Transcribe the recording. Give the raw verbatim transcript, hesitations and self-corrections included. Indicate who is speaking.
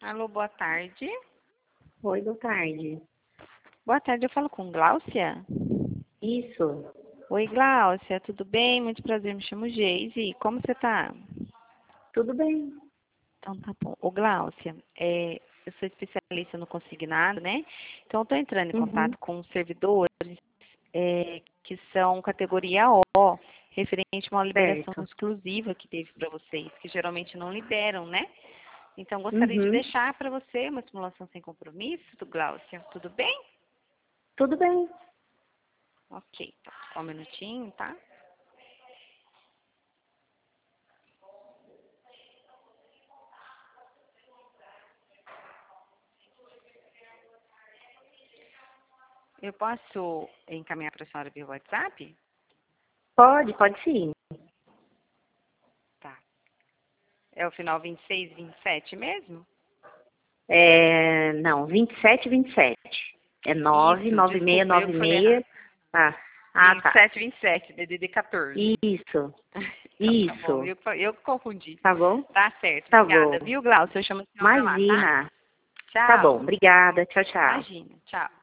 Speaker 1: Alô, boa tarde.
Speaker 2: Oi, boa tarde.
Speaker 1: Boa tarde, eu falo com Gláucia?
Speaker 2: Isso.
Speaker 1: Oi, Gláucia, tudo bem? Muito prazer, me chamo Geise. Como você tá?
Speaker 2: Tudo bem.
Speaker 1: Então tá bom. Ô, Gláucia, é, eu sou especialista no consignado, né? Então eu tô entrando em
Speaker 2: Uhum.
Speaker 1: contato com servidores é, que são categoria O, referente a uma liberação
Speaker 2: Certo.
Speaker 1: exclusiva que teve para vocês, que geralmente não liberam, né? Então gostaria de
Speaker 2: Uhum.
Speaker 1: deixar para você uma simulação sem compromisso, Gláucia. Tudo bem?
Speaker 2: Tudo bem.
Speaker 1: Ok, então, só um minutinho, tá? Eu posso encaminhar para a senhora via WhatsApp?
Speaker 2: Pode, pode sim.
Speaker 1: Tá. É o final vinte e seis, vinte e sete mesmo?
Speaker 2: É, não, vinte e sete, vinte e sete. É nove,
Speaker 1: Isso,
Speaker 2: nove seis,
Speaker 1: desculpa, eu
Speaker 2: nove
Speaker 1: que falei errado.
Speaker 2: seis. Ah, ah,
Speaker 1: vinte e
Speaker 2: tá.
Speaker 1: sete, vinte e sete, D D D quatorze.
Speaker 2: Isso.
Speaker 1: Então tá bom,
Speaker 2: Isso.
Speaker 1: eu, que- eu que confundi.
Speaker 2: Tá bom?
Speaker 1: Tá certo,
Speaker 2: Tá bom.
Speaker 1: obrigada. Viu, Glaucio? Eu chamo a senhora lá, tá?
Speaker 2: Imagina. Tá bom.
Speaker 1: Tchau.
Speaker 2: Obrigada. Tchau, tchau.
Speaker 1: Imagina, tchau.